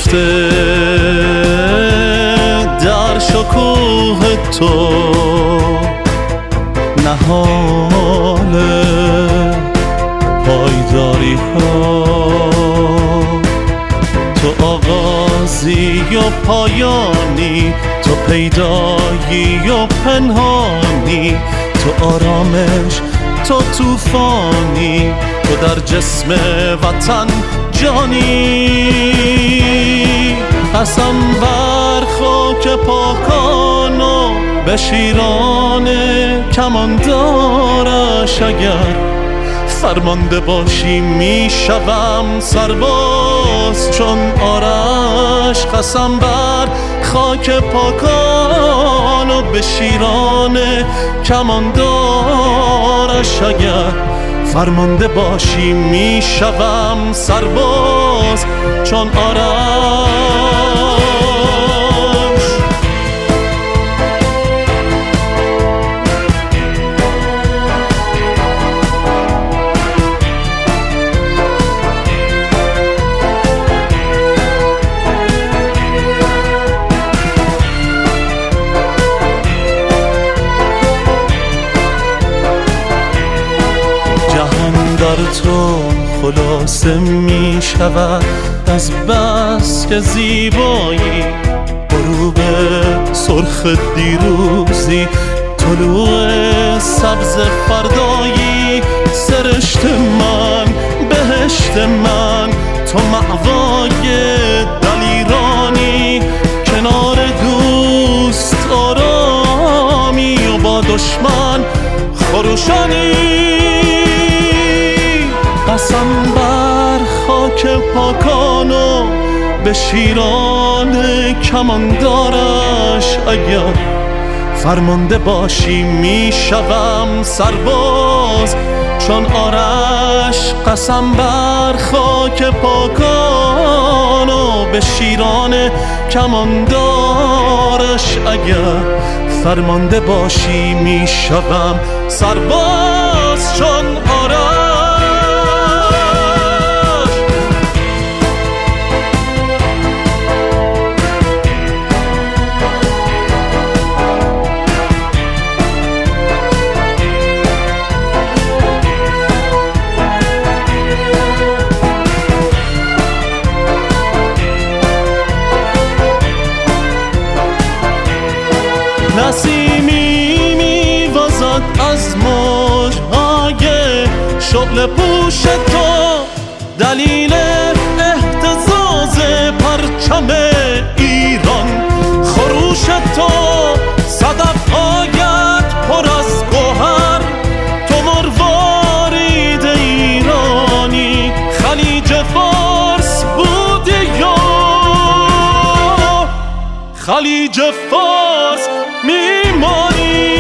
نهفته در شکوه تو، نهال پایداری ها. تو آغازی و پایانی، تو پیدایی و پنهانی، تو آرامش، تو طوفانی، تو در جسم وطن جانی. قسم بر خاک پاکان و به شیران کماندارش، اگر فرمانده باشی میشوم سرباز چون آرش. قسم بر خاک پاکان و به شیران کماندارش، اگر فرمانده باشی میشوم سرباز چون آرش. تو خلاصه می شود از بس که زیبایی، غروب سرخ دیروزی، طلوع سبز فردایی. سرشت من، بهشت من، تو مأوای دلیرانی، کنار دوست آرامی و با دشمن خروشانی. قسم بر خاک پاکان و به شیران کماندارش، اگر فرمانده باشی میشوم سرباز چون آرش. قسم بر خاک پاکان و به شیران کماندارش، اگر فرمانده باشی میشوم سرباز چون آرش. نسیمی میوازد از موجهای شعله پوش تو، دلیل اهتزاز پرچم ایران. خروش تو، صدف‌هایت پر از گوهر، تو مروارید ایرانی. خلیج فارس بودی و خلیج فارس میمانی.